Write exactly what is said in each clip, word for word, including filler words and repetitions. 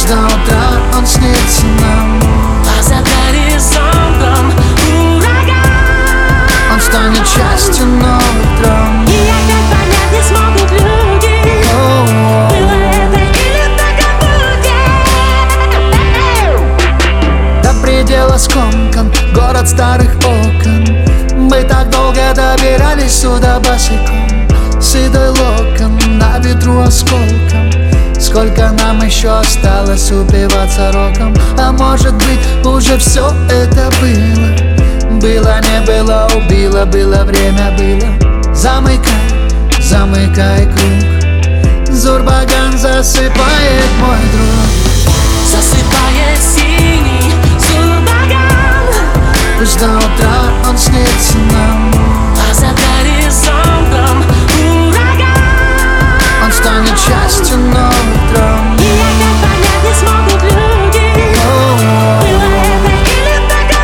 Пусть до утра он снится нам, а за горизонтом ураган. он станет частью новых драм. И опять понять не смогут люди, О-о-о. было это или так будет. До предела скомкан город старых окон. Мы так долго добирались сюда босиком, седой локон на ветру осколком. Сколько нам еще осталось упиваться роком? А может быть, уже все это было. Было, не было, убило, было, время было. Замыкай, замыкай круг. Зурбаган засыпает, мой друг. Засыпает синий Зурбаган, Пусть до утра он снится нам, а за горизонтом ураган. он станет частью новых драм. И опять понять не смогут люди, О-о-о. было это или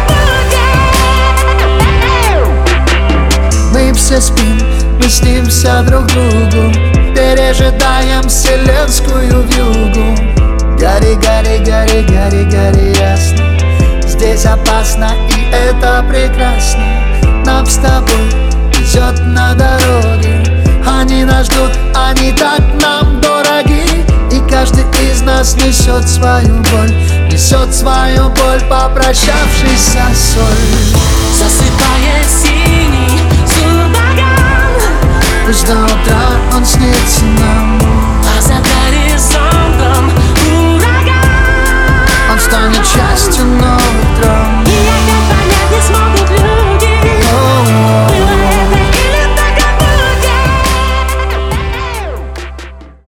так будет. Мы все спим, мы снимся друг другу, пережидаем вселенскую вьюгу. Гори, гори, гори, гори, гори ясно. Здесь опасно, и это прекрасно. Нам с тобой везет на дороге. Они нас ждут, они так нам дороги. И каждый из нас несет свою боль, несет свою боль, попрощавшись со соль. Засыпает синий Зурбаган, Пусть до утра он снится нам,